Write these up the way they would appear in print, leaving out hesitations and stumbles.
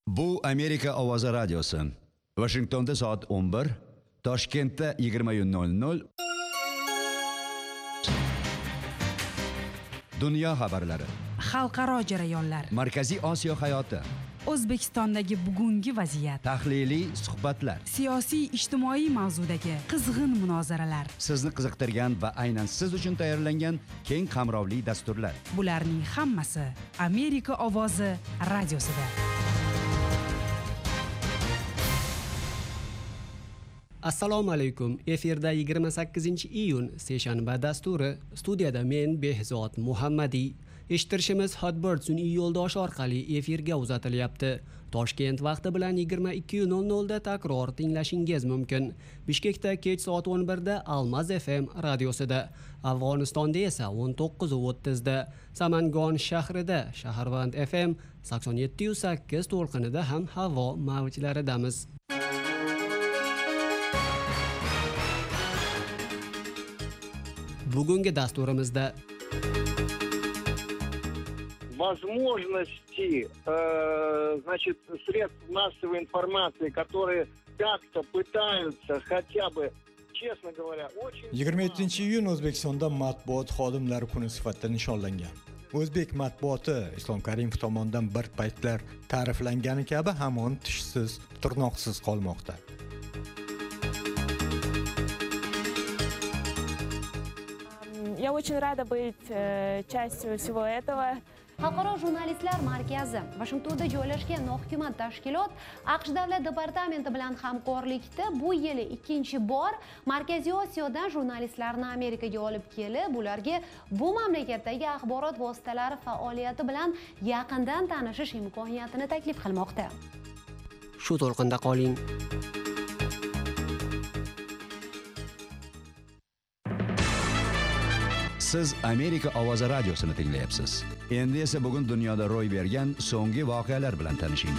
Bu Amerika Ovozi radiosi. Washingtonda soat 11, Toshkentda 20:00. Dunyo xabarlari. Xalqaro jarayonlar. Markaziy Osiyo hayoti. O'zbekistondagi bugungi vaziyat. Tahliliy suhbatlar. Siyosiy ijtimoiy mavzudagi qizg'in munozaralar. Sizni qiziqtirgan va aynan siz uchun tayyorlangan keng qamrovli dasturlar. Bularning hammasi Amerika Ovozi radiosida. Assalomu alaykum. Efirda 28-iyun seshanba dasturi. Studiyada men Behzod Muhammadiy. Eshittirishimiz Hotbird sun'iy yo'ldoshi orqali efirga uzatilyapti. Toshkent vaqti bilan 22:00 da takror tinglashingiz mumkin. Bishkekda kech soat 11 da Almaz FM radiosida, Afg'onistonda esa 19:30 da, Samangon shahrida Shaharvand FM 87.8 to'lqinida ham havo mavjlaridamiz. Bugungi dasturimizda возможности, значит, средств массовой информации, которые как-то пытаются хотя бы, честно говоря, очень... 27-iyun O'zbekistonda matbuot xodimlari kuni sifatida nishonlangan. O'zbek matbuoti Islom Karimov tomonidan bir paytlar ta'riflangani kabi hamon tishsiz, tirnoqsiz qolmoqda. Я очень рада быть частью всего этого. Xalqaro jurnalistlar markazi Vashingtonda joylashgan nohukumat tashkilot AQSh davlat departamenti bilan hamkorlikda bu yili ikkinchi bor Markaziy Osiyodan jurnalistlarni Amerikaga olib kelib, ularga bu mamlakatdagi axborot vositalari faoliyati bilan yaqindan tanishish imkoniyatini taklif qilmoqda. Shu to'lqinda qoling. Siz Amerika Ovozi radiosini tinglayapsiz. Endi esa bugun dunyoda ro'y bergan so'nggi voqealar bilan tanishing.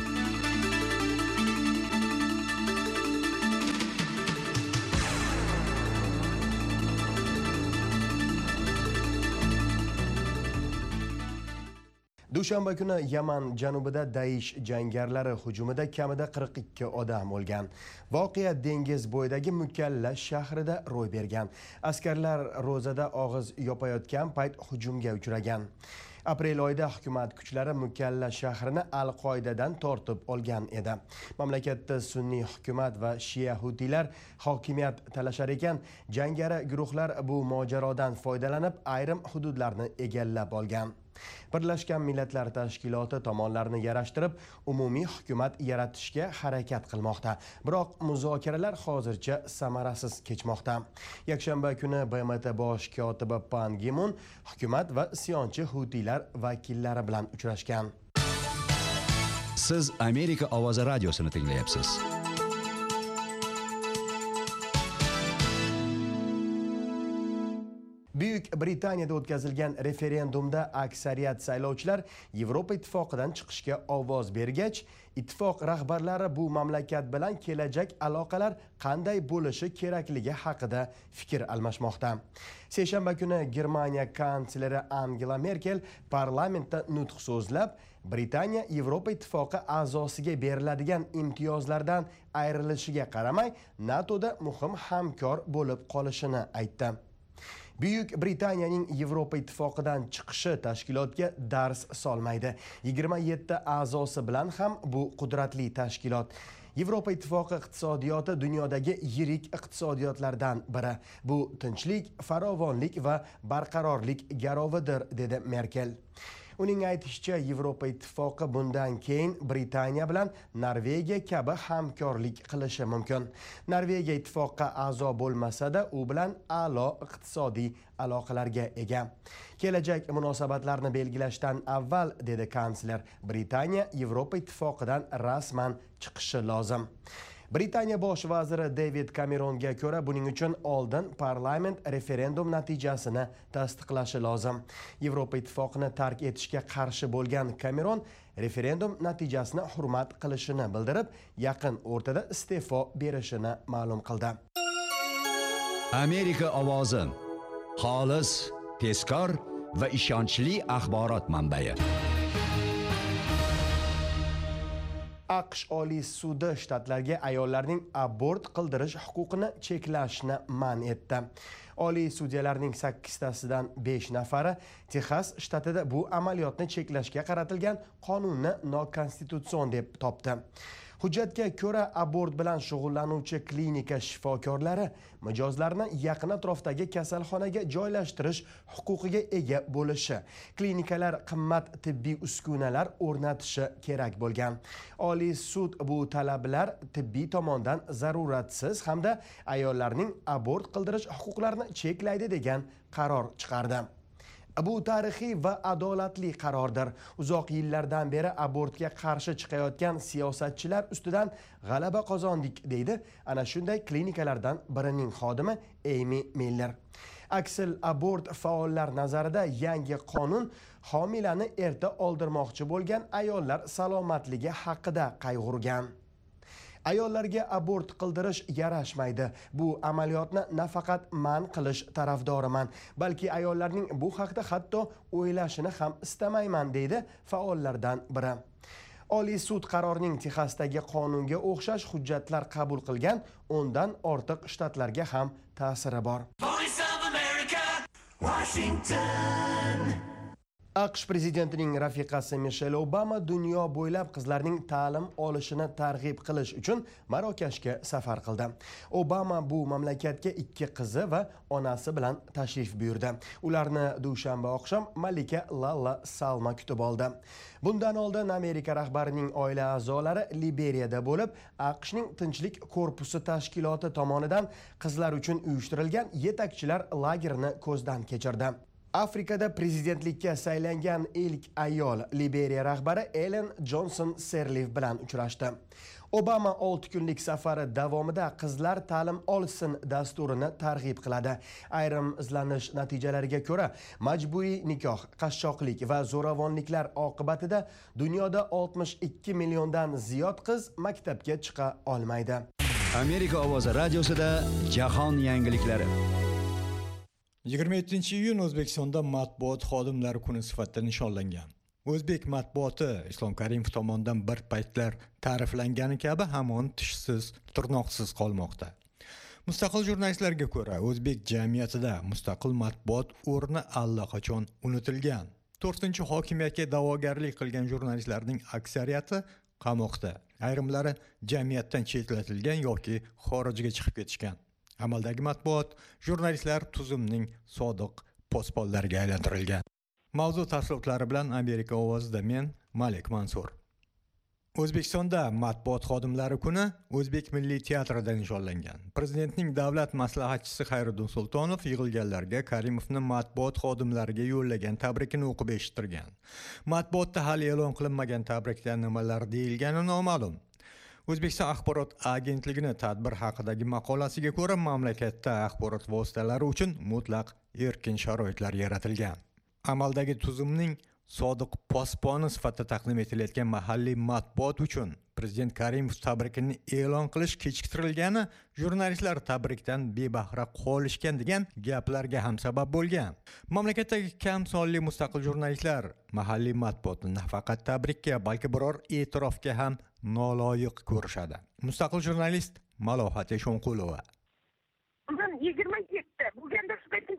Dushanba kuni Yaman janubida Daesh jangarilar hujumida kamida 42 odam o'lgan. Voqea dengiz bo'yidagi Mukalla shahrida ro'y bergan. Askarlar ro'zada og'iz yopayotgan payt hujumga uchragan. Aprel oyida hukumat kuchlari Mukalla shahrini Al-Qoidadan tortib olgan edi. Mamlakatda sunniy hukumat va shia hutiylar hokimiyat talashar ekan, jangari guruhlar bu mojarodan foydalanib ayrim hududlarni egallab olgan. Birlashgan Millatlar Tashkiloti tomonlarni yarashtirib, umumiy hukumat yaratishga harakat qilmoqda. Biroq muzokaralar hozircha samarasiz kechmoqda. Yakshanba kuni BMT bosh kotibi Pan Gi Mun hukumat va isyonchi hutiylar vakillari bilan uchrashgan. Siz Amerika Ovozi radiosini tinglayapsiz. Buyuk Britaniyada o'tkazilgan referendumda aksariyat saylovchilar Yevropa ittifoqidan chiqishga ovoz bergach, ittifoq rahbarlari bu mamlakat bilan kelajak aloqalar qanday bo'lishi kerakligi haqida fikr almashmoqda. Seshanba kuni Germaniya kansleri Angela Merkel parlamentda nutq so'zlab, Britaniya Yevropa ittifoqi a'zosiga beriladigan imtiyozlardan ayrilishiga qaramay, NATOda muhim hamkor bo'lib qolishini aytdi. Buyuk Britaniyaning Yevropa ittifoqidan chiqishi tashkilotga dars solmaydi. 27 a'zosi bilan ham bu qudratli tashkilot. Yevropa ittifoqi iqtisodiyoti dunyodagi yirik iqtisodiyotlardan biri. Bu tinchlik, farovonlik va barqarorlik garovidir, dedi Merkel. Uning aytishicha, Yevropa ittifoqi bundan keyin Britaniya bilan Norvegiya kabi hamkorlik qilishi mumkin. Norvegiya ittifoqqa a'zo bo'lmasa-da, u bilan a'lo iqtisodiy aloqalarga ega. Kelajak munosabatlarni belgilashdan avval, dedi kansler, Britaniya Yevropa ittifoqidan rasman chiqishi lozim. Britaniya bosh vaziri David Cameronga ko'ra, buning uchun oldin parlament referendum natijasini tasdiqlashi lozim. Yevropa ittifoqini tark etishga qarshi bo'lgan Cameron referendum natijasini hurmat qilishini bildirib, yaqin o'rtada iste'fo berishini ma'lum qildi. Amerika Ovozi. Xolis, tezkor va ishonchli axborot manbai. AQSh Oliy sudi shtatlarga ayollarning abort qildirish huquqini cheklashni man etdi. Oliy sudyalarning 8tasidan 5 nafari Texas shtatida bu amaliyotni cheklashga qaratilgan qonunni nokonstitutsion deb topdi. Hujjatga ko'ra abort bilan shug'ullanuvchi klinika shifokorlari mijozlarni yaqin atrofdagi kasalxonaga joylashtirish huquqiga ega bo'lishi, klinikalar qimmat tibbiy uskunalar o'rnatishi kerak bo'lgan. Oliy sud bu talablar tibbiy tomondan zaruratsiz hamda ayollarning abort qildirish huquqlarini cheklaydi degan qaror chiqardi. Bu tarixiy va adolatli qarordir. Uzoq yillardan beri abortga qarshi chiqayotgan siyosatchilar ustidan g'alaba qozondik, deydi ana shunday klinikalardan birining xodimi Amy Miller. Aksil abort faollar nazarida yangi qonun homilani erta oldirmoqchi bo'lgan ayollar salomatligi haqida qayg'urgan. Ayollarga abort qildirish yarashmaydi. Bu amaliyotni nafaqat man qilish tarafdoriman, balki ayollarning bu haqda hatto o'ylashini ham istamayman, deydi faollardan biri. Oliy sud qarorning Texasdagi qonunga o'xshash hujjatlar qabul qilgan 10 dan ortiq shtatlarga ham ta'siri bor. AQSh prezidentining rafiqasi Michelle Obama dunyo bo'ylab qizlarning ta'lim olishini targ'ib qilish uchun Marokashga safar qildi. Obama bu mamlakatga 2 qizi va onasi bilan tashrif buyurdi. Ularni dushanba oqshom malika Lalla Salma kutib oldi. Bundan oldin Amerika rahbarining oila a'zolari Liberiyada bo'lib, AQShning Tinchlik korpusi tashkiloti tomonidan qizlar uchun uyushtirilgan yetakchilar lagerini ko'zdan kechirdi. Afrikada prezidentlikka saylangan ilk ayol Liberiya rahbari Ellen Johnson Sirleaf bilan uchrashdi. Obama 6 kunlik safari davomida qizlar ta'lim olsin dasturini targ'ib qiladi. Ayrim izlanish natijalariga ko'ra, majburiy nikoh, qashshoqlik va zo'ravonliklar oqibatida dunyoda 62 milliondan ziyod qiz maktabga chiqa olmaydi. Amerika ovozi radiosida jahon yangiliklari. 27-iyun O'zbekistonda matbuot xodimlari kuni sifatida nishonlangan. O'zbek matbuoti Islom Karimov tomonidan bir paytlar ta'riflangani kabi hamon tishsiz, tirnoqsiz qolmoqda. Mustaqil jurnalistlarga ko'ra, o'zbek jamiyatida mustaqil matbuot o'rni allaqachon unutilgan. 4-hokimiyatga da'vogarlik qilgan jurnalistlarning aksariyati qamoqda. Ayrimlari jamiyatdan chetlatilgan yoki xorijga chiqib ketishgan. Amaldagi matbuot jurnalistlar tuzumning sodiq posbonlariga aylantirilgan. Mavzu tafsilotlari bilan Amerika ovozida men Malik Mansur. O'zbekistonda matbuot xodimlari kuni O'zbek Milliy teatrida nishonlangan. Prezidentning davlat maslahatchisi Xayriddin Sultonov yig'ilganlarga Karimovni matbuot xodimlariga yo'llagan tabrikini o'qib eshittirgan. Matbuotda hali e'lon qilinmagan tabrikda nimalar deyilgani noma'lum. O'zbekiston axborot agentligining tadbir haqidagi maqolasiga ko'ra, mamlakatda axborot vositalari uchun mutlaq erkin sharoitlar yaratilgan. Amaldagi tuzumning sodiq posboni sifatida taqdim etilayotgan mahalliy matbuot uchun Prezident Karimov tabrikini e'lon qilish kechiktirilgani jurnalistlar tabrikdan bebahra qolishgan degan gaplarga ham sabab bo'lgan. Mamlakatdagi kam sonli mustaqil jurnalistlar mahalliy matbuotni nafaqat tabrikka, balki biror e'tirofga ham noloyiq ko'rishadi. Mustaqil jurnalist Malohat Eshonqulova. Bundan 27 bo'lganda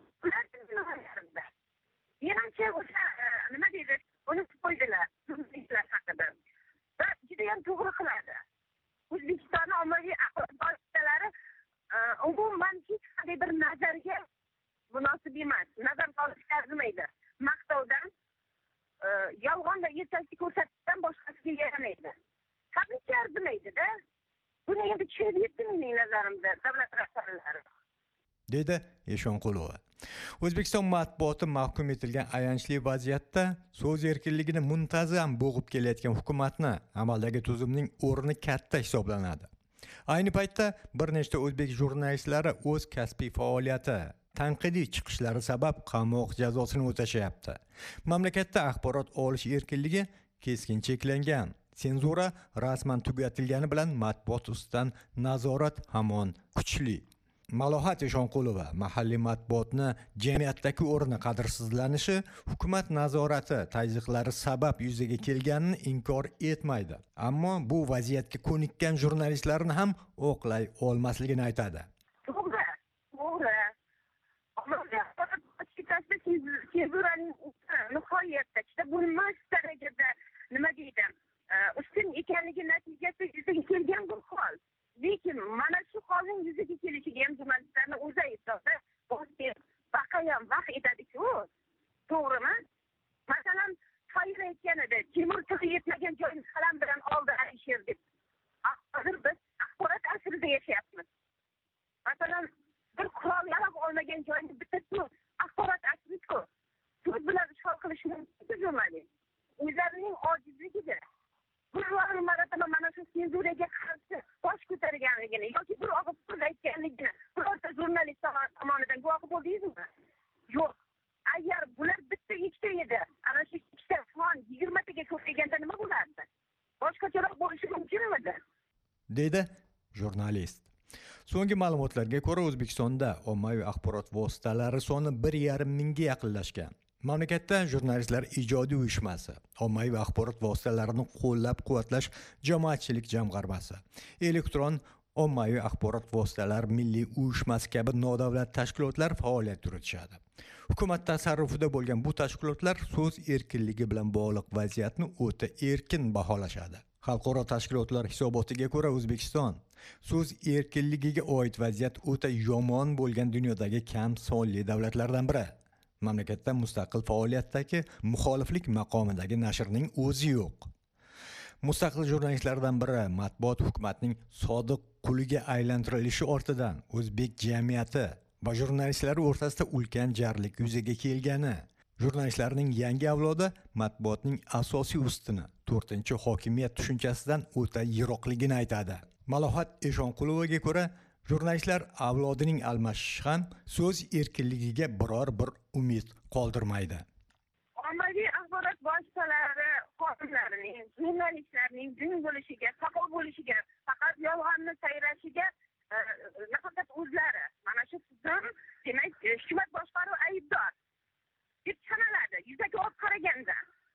menimcha o'sha nima deydi, uni qo'ydilar, jurnalistlar haqida. Va juda ham to'g'ri qiladi. O'zbekiston ommaviy axborot vositalari umuman hech qanday bir nazarga munosib emas. Nazar solishga arzimaydi. Maqtovdan, yolg'onda ertasi ko'rsatishdan boshqasiga yaramaydi. Tabiiyki arzimaydi-da. Buni endi tushunib yetdi mening nazarimda davlat rahbarlari. Dedi Eshonqulova. O'zbekiston matbuoti mahkum etilgan ayanchli vaziyatda so'z erkinligini muntazam bo'g'ib kelayotgan hukumatni amaldagi tuzumning o'rni katta hisoblanadi. Ayni paytda bir nechta o'zbek jurnalistlari o'z kasbiy faoliyati, tanqidiy chiqishlari sabab qamoq jazosini o'tashyapti. Mamlakatda axborot olish erkinligi keskin cheklangan. Senzura rasman tugatilgani bilan matbuot ustidan nazorat hamon kuchli. Malohat Eshonqulova mahalliy matbuotni jamiyatdagi o'rni qadrsizlanishi, hukumat nazorati tazyiqlari sabab yuzaga kelganini inkor etmaydi. Ammo bu vaziyatga ko'nikkan jurnalistlarni ham oqlay olmasligini aytadi. To'g'ri. Senzuraning nihoyatda juda bo'lmas darajada nima deydi, ustun ekanligi natijasi yuzaga kelgan bu hol. Lekin mana shu holning yuzaga kelishiga ham jurnalistlarni o'zi aybdorda baqayam vaqt etadi-ku. To'g'rimi? Masalan, Toyir aytganida temir tig'i yetmagan joyni qalam bilan oldi Alisher deb. Hozir biz axborot asrida yashayapmiz. Masalan, bir qurol yarab olmagan joyni bitta axborot asri-ku. So'z bilan ishg'ol qilish mumkin jurnalist. O'zlarining ojizligidir. Bir marotaba mana shu senzuraga qarshi bosh ko'targanligini yoki bir og'iz so'z aytganligini birorta jurnalist tomonidan guvohi bo'ldingizmi? Yo'q. Agar bular bitta ikkita edi, ana shu ikkita son 20 taga ko'payganda nima bo'lardi? Boshqacharoq bo'lishi mumkinmidi? Deydi jurnalist. So'nggi ma'lumotlarga ko'ra, O'zbekistonda ommaviy axborot vositalari soni 1,5 mingga yaqinlashgan. Mamlakatda jurnalistlar ijodiy uyushmasi, ommaviy axborot vositalarini qo'llab-quvvatlash jamoatchilik jamg'armasi, elektron ommaviy axborot vositalari milliy uyushmasi kabi nodavlat tashkilotlar faoliyat yuritishadi. Hukumat tasarrufida bo'lgan bu tashkilotlar so'z erkinligi bilan bog'liq vaziyatni o'ta erkin baholashadi. Xalqaro tashkilotlar hisobotiga ko'ra, O'zbekiston so'z erkinligiga oid vaziyat o'ta yomon bo'lgan dunyodagi kam sonli davlatlardan biri. Mamlakatda mustaqil faoliyatdagi muxoliflik maqomidagi nashrning o'zi yo'q. Mustaqil jurnalistlardan biri matbuot hukumatning sodiq quliga aylantirilishi ortidan o'zbek jamiyati va jurnalistlari o'rtasida ulkan jarlik yuzaga kelgani, jurnalistlarning yangi avlodi matbuotning asosiy ustuni 4-hokimiyat tushunchasidan o'ta yiroqligini aytadi. Malohat Eshonqulovaga ko'ra, jurnalistlar avlodining almashishi ham so'z erkinligiga biror bir umid qoldirmaydi. Ommaviy axborot vositalari xodimlarining, jurnalistlarning din bo'lishiga, saqov bo'lishiga, faqat yolg'onni sayrashiga nafaqat o'zlari, mana shu tizim, demak, hukumat boshqaruvi aybdor deb sanaladi yuzaga olib qaraganda.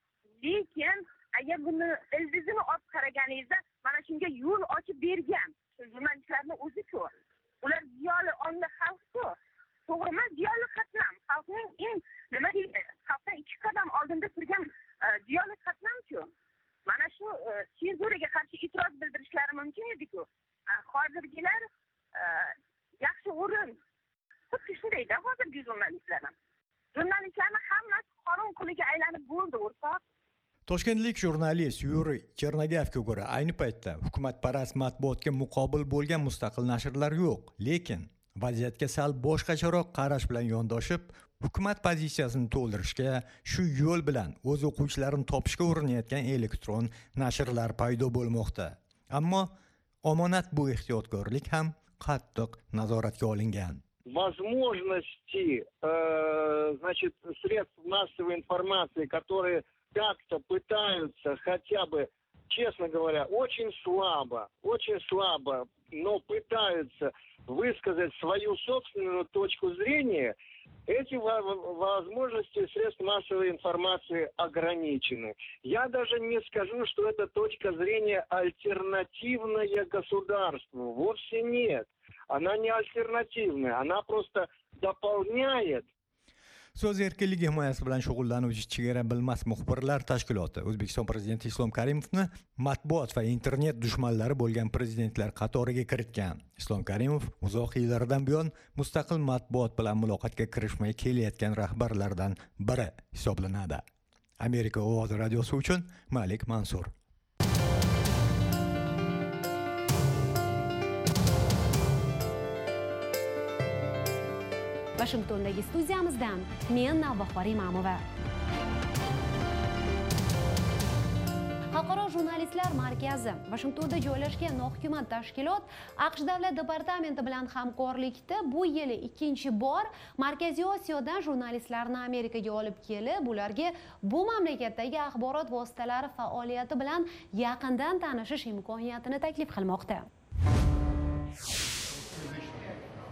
Lekin agar buni ildizini olib qaraganingizda mana shunga yo'l ochib bergan jurnalistlarning o'zi-ku. Ular ziyoli ongli xalq-ku. To'g'rimi? Ziyoli qatlam. Xalqning eng nima deydi? Xalqdan 2 qadam oldinda turgan ziyoli qatlam-ku. Mana shu senzuraga qarshi e'tiroz bildirishlari mumkin edi-ku. Hozirgilar yaxshi o'rin. Xuddi shundayda hozirgi jurnalistlar ham. Jurnalistlarni hammasi qonun quliga aylanib bo'ldi, o'rtoq. Toshkentlik jurnalist Yuriy Chernagayevga ko'ra, ayni paytda hukumatparast matbuotga muqobil bo'lgan mustaqil nashrlar yo'q. Lekin vaziyatga sal boshqacharoq qarash bilan yondoshib, hukumat pozitsiyasini to'ldirishga, shu yo'l bilan o'z o'quvchilarini topishga urinayotgan elektron nashrlar paydo bo'lmoqda. Ammo omonat bu ehtiyotkorlik ham qattiq nazoratga olingan. Возможности, значит, средств массовой информации, которые как-то пытаются хотя бы, честно говоря, очень слабо, но пытаются высказать свою собственную точку зрения, эти возможности средств массовой информации ограничены. Я даже не скажу, что эта точка зрения альтернативная государству. Вовсе нет. Она не альтернативная, она просто дополняет. So'z erkinligi himoyasi bilan shug'ullanuvchi chegara bilmas muxbirlar tashkiloti O'zbekiston prezidenti Islom Karimovni matbuot va internet dushmanlari bo'lgan prezidentlar qatoriga kiritgan. Islom Karimov uzoq yillardan buyon mustaqil matbuot bilan muloqotga kirishmay kelayotgan rahbarlardan biri hisoblanadi. Amerika ovozi radiosi uchun Malik Mansur. Washingtondagi studiyamizdan men Navbahor Imamova. Xalqaro jurnalistlar markazi Washingtonda joylashgan nohukumat tashkilot AQSh davlat departamenti bilan hamkorlikda bu yili 2-bor Markaziy Osiyodan jurnalistlarni Amerikaga olib kelib, ularga bu mamlakatdagi axborot vositalari faoliyati bilan yaqindan tanishish imkoniyatini taklif qilmoqda.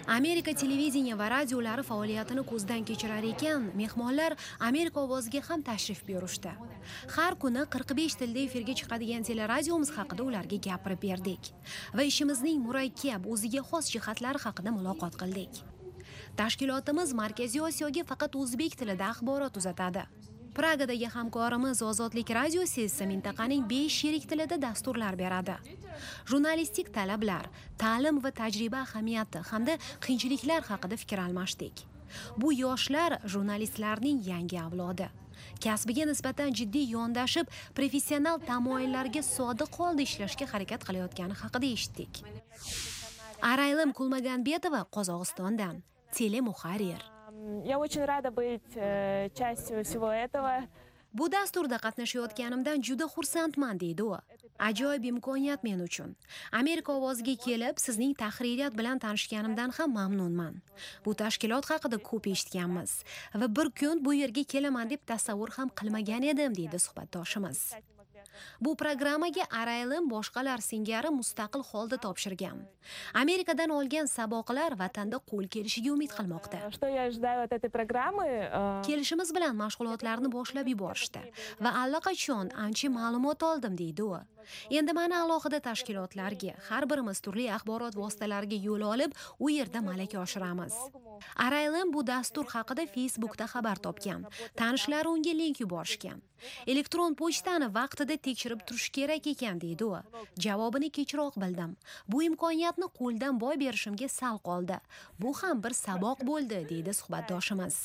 Amerika televideniya va radiolari faoliyatini ko'zdan kechirar ekan, mehmonlar Amerika ovoziga ham tashrif buyurishdi. Har kuni 45 tilda efirga chiqadigan teleradiomiz haqida ularga gapirib berdik va ishimizning murakkab, o'ziga xos jihatlari haqida muloqot qildik. Tashkilotimiz Markaziy Osiyoga faqat o'zbek tilida axborot uzatadi. Pragadagi hamkorimiz Ozodlik radiosi esa mintaqaning 5 sherik tilida dasturlar beradi. Jurnalistik talablar, ta'lim va tajriba ahamiyati hamda qiyinchiliklar haqida fikr almashdik. Bu yoshlar jurnalistlarning yangi avlodi. Kasbiga nisbatan jiddiy yondashib, professional tamoyillarga sodiq holda ishlashga harakat qilayotgani haqida eshitdik. Araylim Kulmaganbetova Qozog'istondan, telemuharrir. Я очень рада быть частью всего этого. Bu dasturda qatnashayotganimdan juda xursandman deydi u. Ajoyib imkoniyat men uchun. Amerika ovoziga kelib, sizning tahririyat bilan tanishganimdan ham mamnunman. Bu tashkilot haqida ko'p eshitganmiz va bir kun bu yerga kelaman deb tasavvur ham qilmagan edim, deydi suhbatdoshimiz. Bu programmaga Araylim boshqalar singari mustaqil holda topshirgan. Amerikadan olgan saboqlar vatanda qo'l kelishiga umid qilmoqda. Что я ожидаю от этой программы? Kelishimiz bilan mashg'ulotlarni boshlab yuborishdi va allaqachon ancha ma'lumot oldim, deydi u. Endi mana alohida tashkilotlarga, har birimiz turli axborot vositalariga yo'l olib, u yerda malaka oshiramiz. Araylim bu dastur haqida Facebookda xabar topgan. Tanishlari unga link yuborishgan. Elektron pochtani vaqtida tekshirib turish kerak ekan, deydi u. Javobini kechroq bildim. Bu imkoniyatni qo'ldan boy berishimga sal qoldi. Bu ham bir saboq bo'ldi, deydi suhbatdoshimiz.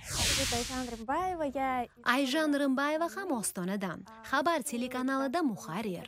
Ayjan Rimbayeva ham Ostonadan. Xabar telekanalida muharrir.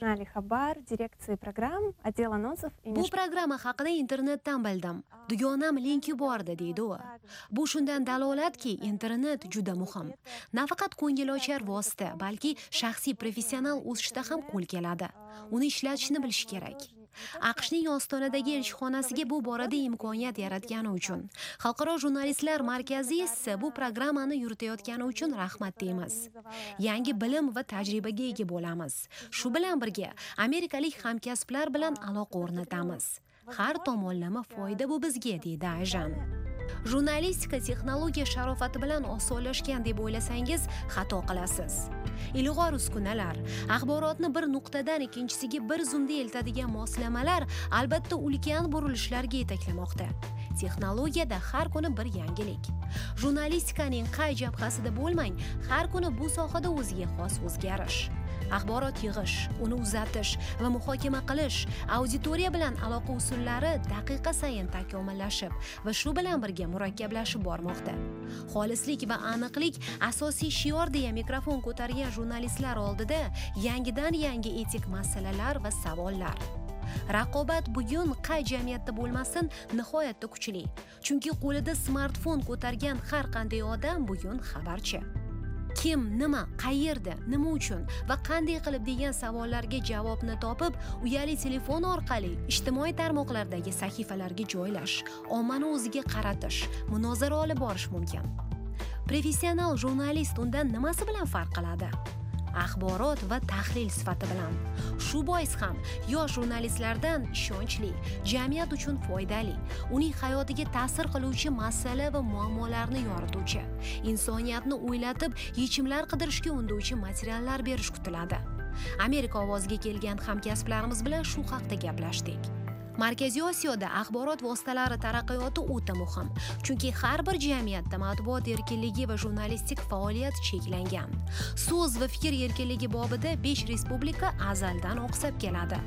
Bu programma haqida internetdan bildim. Dugonam link yubordi, deydi u. Bu shundan dalolatki, internet juda muhim. Nafaqat ko'ngilochar vosita, balki shaxsiy professional o'sishda ham qo'l keladi. Uni ishlatishni bilish kerak. AQShning Ostonadagi elchixonasiga bu borada imkoniyat yaratgani uchun, Xalqaro jurnalistlar markazi esa bu programmani yuritayotgani uchun rahmat deymiz. Yangi bilim va tajribaga ega bo'lamiz. Shu bilan birga amerikalik hamkasblar bilan aloqa o'rnatamiz. Har tomonlama foyda bu bizga, deydi Ayjan. Jurnalistika texnologiya sharofati bilan osonlashgan deb o'ylasangiz, xato qilasiz. Ilg'or uskunalar, axborotni bir nuqtadan ikkinchisiga bir zumda eltadigan moslamalar albatta ulkan burilishlarga yetaklamoqda. Texnologiyada har kuni bir yangilik. Jurnalistikaning qay jabhasida bo'lmang, har kuni bu sohada o'ziga xos o'zgarish. Axborot yig'ish, uni uzatish va muhokama qilish, auditoriya bilan aloqa usullari daqiqa sayin takomillashib va shu bilan birga murakkablashib bormoqda. Xolislik va aniqlik asosiy shior deya mikrofon ko'targan jurnalistlar oldida yangidan-yangi etik masalalar va savollar. Raqobat bugun qay jamiyatda bo'lmasin nihoyatda kuchli. Chunki qo'lida smartfon ko'targan har qanday odam bugun xabarchi. Kim, nima, qayerda, nima uchun va qanday qilib degan savollarga javobni topib, uyali telefon orqali ijtimoiy tarmoqlardagi sahifalarga joylash, ommani o'ziga qaratish, munozara olib borish mumkin. Professional jurnalist undan nimasi bilan farq qiladi? Axborot va tahlil sifati bilan. Shu bois ham yosh jurnalistlardan ishonchli, jamiyat uchun foydali, uning hayotiga ta'sir qiluvchi masala va muammolarni yorituvchi, insoniyatni o'ylatib, yechimlar qidirishga undovchi materiallar berish kutiladi. Amerika ovoziga kelgan hamkasblarimiz bilan shu haqda gaplashdik. Markaziy Osiyoda axborot vositalari taraqqiyoti o'ta muhim, chunki har bir jamiyatda matbuot erkinligi va jurnalistik faoliyat cheklangan. So'z va fikr erkinligi bobida 5 respublika azaldan oqsab keladi.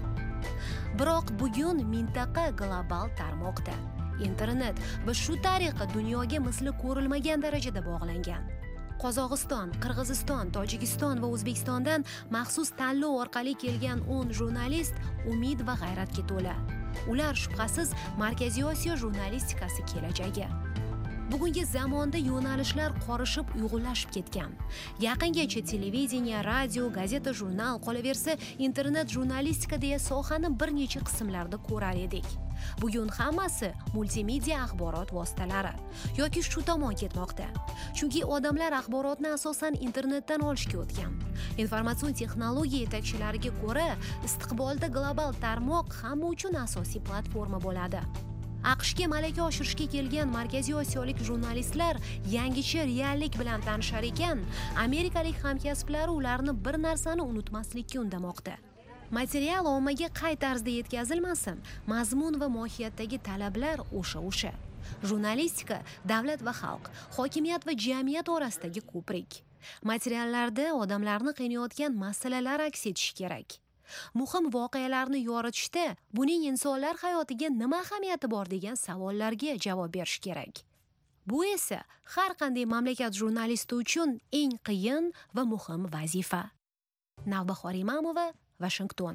Biroq bugun mintaqa global tarmoqda. Internet va shu tariqa dunyoga misli ko'rilmagan darajada bog'langan. Qozog'iston, Qirg'iziston, Tojikiston va O'zbekistondan maxsus tanlov orqali kelgan 10 jurnalist umid va g'ayratga to'la. Ular shubhasiz Markaziy Osiyo jurnalistikasi kelajagi. Bugungi zamonda yo'nalishlar qorishib, uyg'unlashib ketgan. Yaqingacha televideniya, radio, gazeta, jurnal, qolaversa internet jurnalistika deya sohani bir necha qismlarda ko'rar edik. Bugun hammasi multimedia axborot vositalari yoki shu tomon ketmoqda. Chunki odamlar axborotni asosan internetdan olishga o'tgan. Informatsion texnologiya yetakchilariga ko'ra, istiqbolda global tarmoq hamma uchun asosiy platforma bo'ladi. AQShga malaka oshirishga kelgan Markaziy Osiyolik jurnalistlar yangicha reallik bilan tanishar ekan, amerikalik hamkasblari ularni bir narsani unutmaslikka undamoqda. Material ommaga qay tarzda yetkazilmasin, mazmun va mohiyatdagi talablar o'sha. Jurnalistika davlat va xalq, hokimiyat va jamiyat orasidagi ko'prik. Materiallarda odamlarni qiynayotgan masalalar aks etishi kerak. Muhim voqealarni yoritishda buning insonlar hayotiga nima ahamiyati bor degan savollarga javob berish kerak. Bu esa har qanday mamlakat jurnalisti uchun eng qiyin va muhim vazifa. Navbahor Imamova, Washington.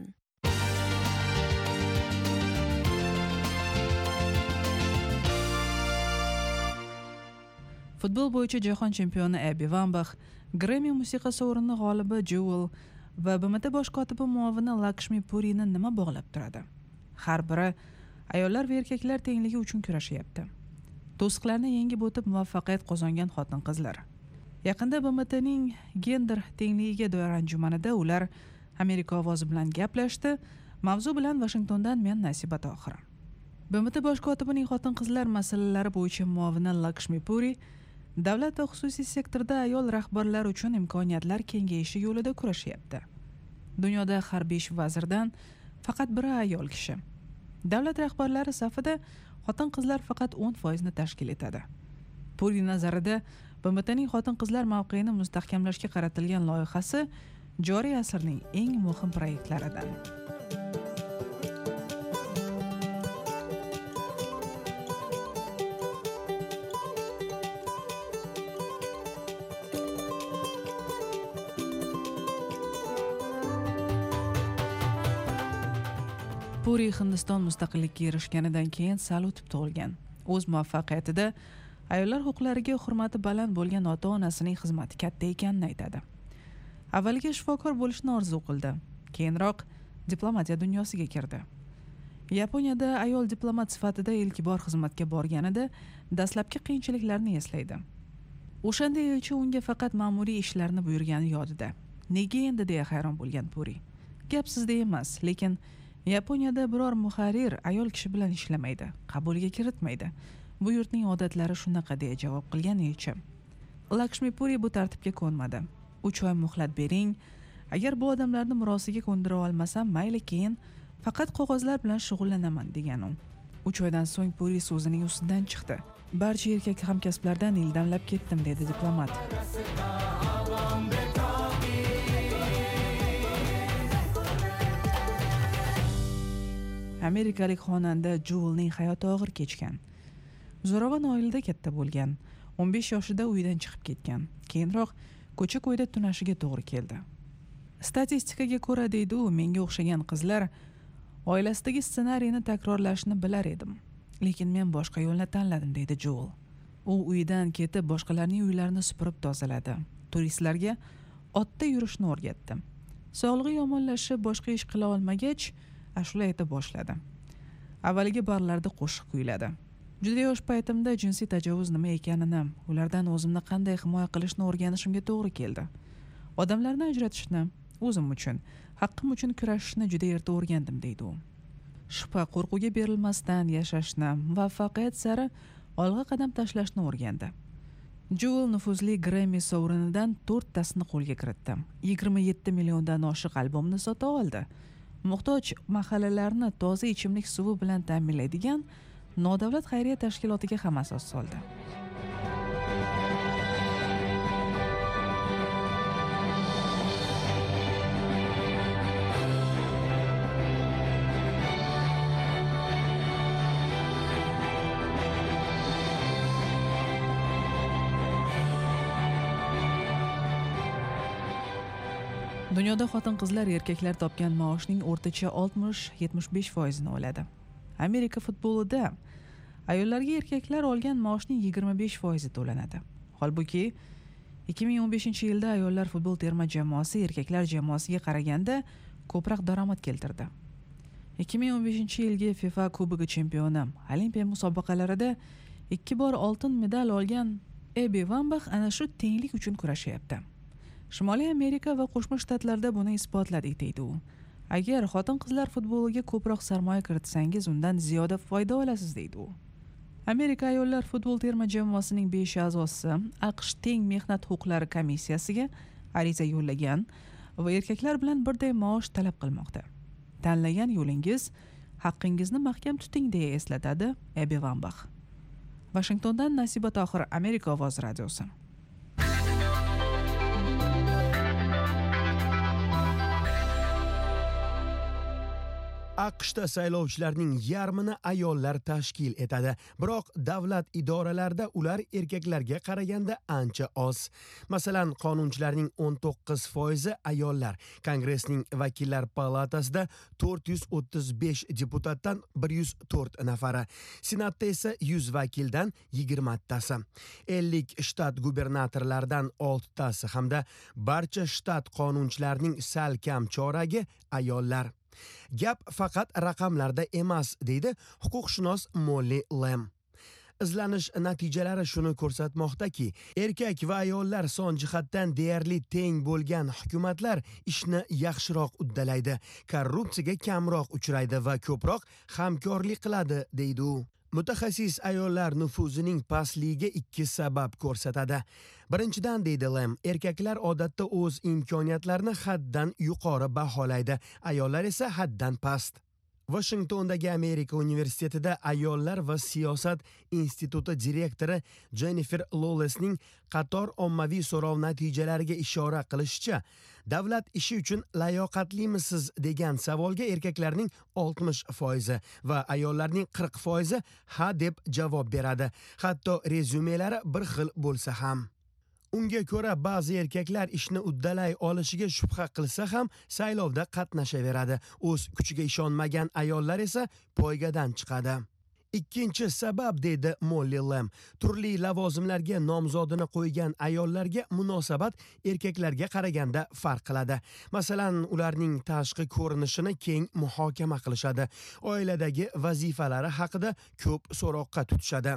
Futbol bo'yicha jahon chempioni Abby Wambach, Grammy musiqa sovrini g'olibi Jewel va BMT bosh kotibi muovini Lakshmi Purini nima bog'lab turadi? Har biri ayollar va erkaklar tengligi uchun kurashyapti. To'siqlarni yengib o'tib muvaffaqiyat qozongan xotin-qizlar. Yaqinda BMTning gender tengligiga doir anjumanida ular Amerika ovozi bilan gaplashdi. Mavzu bilan Washingtondan men Nasiba Tohir. BMT bosh kotibining xotin-qizlar masalalari bo'yicha muovini Lakshmi Puri davlat va xususiy sektorda ayol rahbarlar uchun imkoniyatlar kengayishi yo'lida kurashyapti. Dunyoda har 5 vazirdan faqat biri ayol kishi. Davlat rahbarlari safida xotin-qizlar faqat 10% tashkil etadi. Puri nazarida BMTning xotin-qizlar mavqeini mustahkamlashga qaratilgan loyihasi joriy asrning eng muhim proyektlaridan. Puri Hindiston mustaqillikka erishganidan keyin sal o'tib tug'ilgan. O'z muvaffaqiyatida ayollar huquqlariga hurmati baland bo'lgan ota-onasining xizmati katta ekanini aytadi. Avvaliga shifokor bo'lishni orzu qildi, keyinroq diplomatiya dunyosiga kirdi. Yaponiyada ayol diplomat sifatida ilk bor xizmatga borganida dastlabki qiyinchiliklarni eslaydi. O'shanda elchi unga faqat ma'muriy ishlarni buyurgani yodida. Nega endi deya hayron bo'lgan Puri. Gap sizda emas, lekin Yaponiyada biror muharrir ayol kishi bilan ishlamaydi, qabulga kiritmaydi. Bu yurtning odatlari shunaqa deya javob qilgan elchi. Lakshmi Puri bu tartibga ko'nmadi. 3 oy muhlat bering. Agar bu odamlarni murosiga ko'ndira olmasam, mayli keyin faqat qog'ozlar bilan shug'ullanaman degan u. 3 oydan so'ng Puri so'zining ustidan chiqdi. Barcha erkak hamkasblardan ildamlab ketdim dedi diplomat. Amerikalik xonanda Jewelning hayoti og'ir kechgan. Zo'ravon oilada katta bo'lgan. 15 yoshida uydan chiqib ketgan. Keyinroq ko'cha-ko'yda tunashiga to'g'ri keldi. Statistikaga ko'ra deydi u, menga o'xshagan qizlar oilasidagi ssenariyni takrorlashni bilar edim. Lekin men boshqa yo'lni tanladim deydi Jewel. U uydan ketib boshqalarning uylarini supurib tozaladi. Turistlarga otda yurishni o'rgatdi. Sog'lig'i yomonlashib boshqa ish qila olmagach, ashula ayta boshladi. Avvaliga barlarda qo'shiq kuyladi. Juda yosh paytimda jinsiy tajovuz nima ekanini, ulardan o'zimni qanday himoya qilishni o'rganishimga to'g'ri keldi. Odamlarni ajratishni, o'zim uchun, haqqim uchun kurashishni juda erta o'rgandim deydi u. Shubha qo'rquvga berilmasdan yashashni, muvaffaqiyat sari olg'a qadam tashlashni o'rgandi. Jewel nufuzli Grammy sovrinidan 4 tasini qo'lga kiritdi. 27 milliondan oshiq albomni sota oldi. Muhtoj mahallalarni toza ichimlik suvi bilan ta'minlaydigan nodavlat xayriya tashkilotiga ham asos soldi. Dunyoda xotin-qizlar erkaklar topgan maoshning o'rtacha 60-75% oladi. Amerika futbolida ayollarga erkaklar olgan maoshning 25% to'lanadi. Holbuki 2015-yilda ayollar futbol terma jamoasi erkaklar jamoasiga qaraganda ko'proq daromad keltirdi. 2015-yilgi FIFA Kubogi chempioni, Olimpiya musobaqalarida 2 bor oltin medal olgan Abby Wambach ana shu tenglik uchun kurashyapti. Shimoliy Amerika va Qo'shma Shtatlarda buni isbotladik deydi u. Agar xotin-qizlar futboliga ko'proq sarmoya kiritsangiz, undan ziyoda foyda olasiz, deydi u. Amerika ayollar futbol terma jamoasining 5 a'zosi AQSh teng mehnat huquqlari komissiyasiga ariza yo'llagan va erkaklar bilan birday maosh talab qilmoqda. Tanlagan yo'lingiz haqqingizni mahkam tuting, deya eslatadi Ebi Vambach. Washingtondan Nasiba Tohir, Amerika ovozi radiosi. AQShda saylovchilarning yarmini ayollar tashkil etadi, biroq davlat idoralarida ular erkaklarga qaraganda ancha oz. Masalan, qonunchilarning 19% ayollar, Kongressning vakillar palatasida 435 deputatdan 104 nafari, Senatda esa 100 vakildan 20 tasi, 50 shtat gubernatorlaridan 6 tasi hamda barcha shtat qonunchilarining sal kam choragi ayollar. Gap faqat raqamlarda emas, deydi huquqshunos Molly Lam. Izlanish natijalari shuni ko'rsatmoqdaki, erkak va ayollar son jihatdan deyarli teng bo'lgan hukumatlar ishni yaxshiroq uddalaydi, korrupsiyaga kamroq uchraydi va ko'proq hamkorlik qiladi, deydi u. Mutaxassis ayollar nufuzining pastligiga 2 sabab ko'rsatadi. Birinchidan, deydi Lam, erkaklar odatda o'z imkoniyatlarini haddan yuqori baholaydi, ayollar esa haddan past. Washingtondagi Amerika universitetida ayollar va siyosat instituti direktori Jennifer Lawlessning qator ommaviy so'rov natijalariga ishora qilishicha, davlat ishi uchun layoqatlimisiz degan savolga erkaklarning 60% va ayollarning 40% ha deb javob beradi, hatto rezyumelari bir xil bo'lsa ham. Unga ko'ra, ba'zi erkaklar ishni uddalay olishiga shubha qilsa ham saylovda qatnashaveradi. O'z kuchiga ishonmagan ayollar esa poygadan chiqadi. Ikkinchi sabab, deydi Molly Lam, turli lavozimlarga nomzodini qo'ygan ayollarga munosabat erkaklarga qaraganda farq qiladi. Masalan, ularning tashqi ko'rinishini keng muhokama qilishadi, oiladagi vazifalari haqida ko'p so'roqqa tutishadi.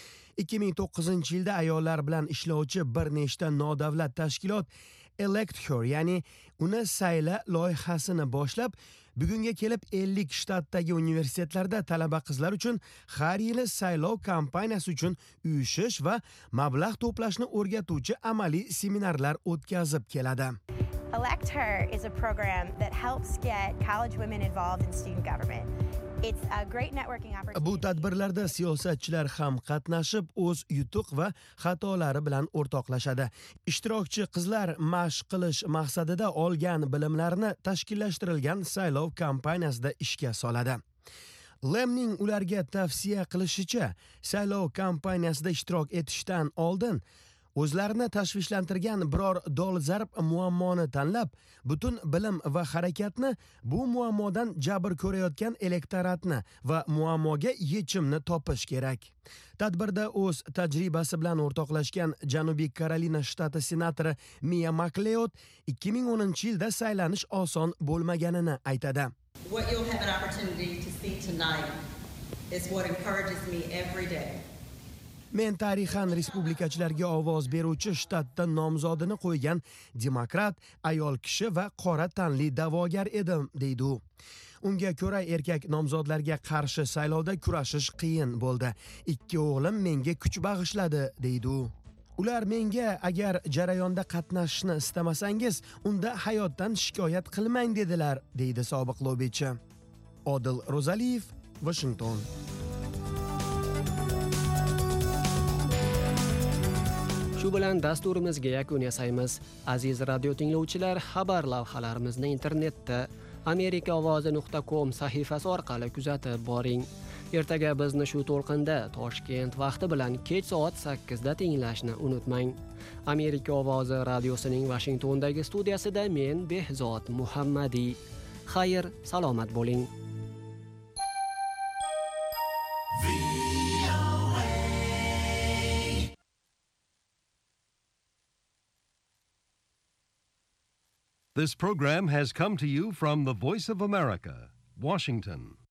2009-yilda ayollar bilan ishlovchi bir nechta nodavlat tashkilot Elect Her, ya'ni uni sayla loyihasini boshlab, bugunga kelib 50 shtatdagi universitetlarda talaba qizlar uchun har yili saylov kampaniyasi uchun uyushish va mablag' to'plashni o'rgatuvchi amaliy seminarlar o'tkazib keladi. Elect Her is a program that helps get college women involved in student government. It's a great networking opportunity. Bu tadbirlarda siyosatchilar ham qatnashib, o'z yutuq va xatolari bilan o'rtoqlashadi. Ishtirokchi qizlar mashq qilish maqsadida olgan bilimlarini tashkillashtirilgan saylov kampaniyasida ishga soladi. Lemning ularga tavsiya qilishicha, saylov kampaniyasida ishtirok etishdan oldin o'zlarini tashvishlantirgan biror dolzarb muammoni tanlab, butun bilim va harakatni bu muammodan jabr ko'rayotgan elektoratni va muammoga yechimni topish kerak. Tadbirda o'z tajribasi bilan o'rtoqlashgan Janubiy Karolina shtati senatori Mia McLeod 2010-yilda saylanish oson bo'lmaganini aytadi. What you'll have an opportunity to see tonight is what encourages me every day. Men tarixan respublikachilarga ovoz beruvchi shtatda nomzodini qo'ygan demokrat, ayol kishi va qora tanli da'vogar edim, deydi u. Unga ko'ra, erkak nomzodlarga qarshi saylovda kurashish qiyin bo'ldi. 2 o'g'lim menga kuch bag'ishladi, deydi u. Ular menga, agar jarayonda qatnashishni istamasangiz, unda hayotdan shikoyat qilmang dedilar, deydi sobiq lobbichi. Odil Rozaliyev, Washington. Shu bilan dasturimizga yakun yasaymiz. Aziz radio tinglovchilar, xabar lavhalarimizni internetda amerikaovozi.com sahifasi orqali kuzatib boring. Ertaga bizni shu to'lqinda Toshkent vaqti bilan kech soat 8 da tinglashni unutmang. Amerika ovozi radiosining Washingtondagi studiyasida men Behzod Muhammadiy. Xayr, salomat bo'ling. This program has come to you from the Voice of America, Washington.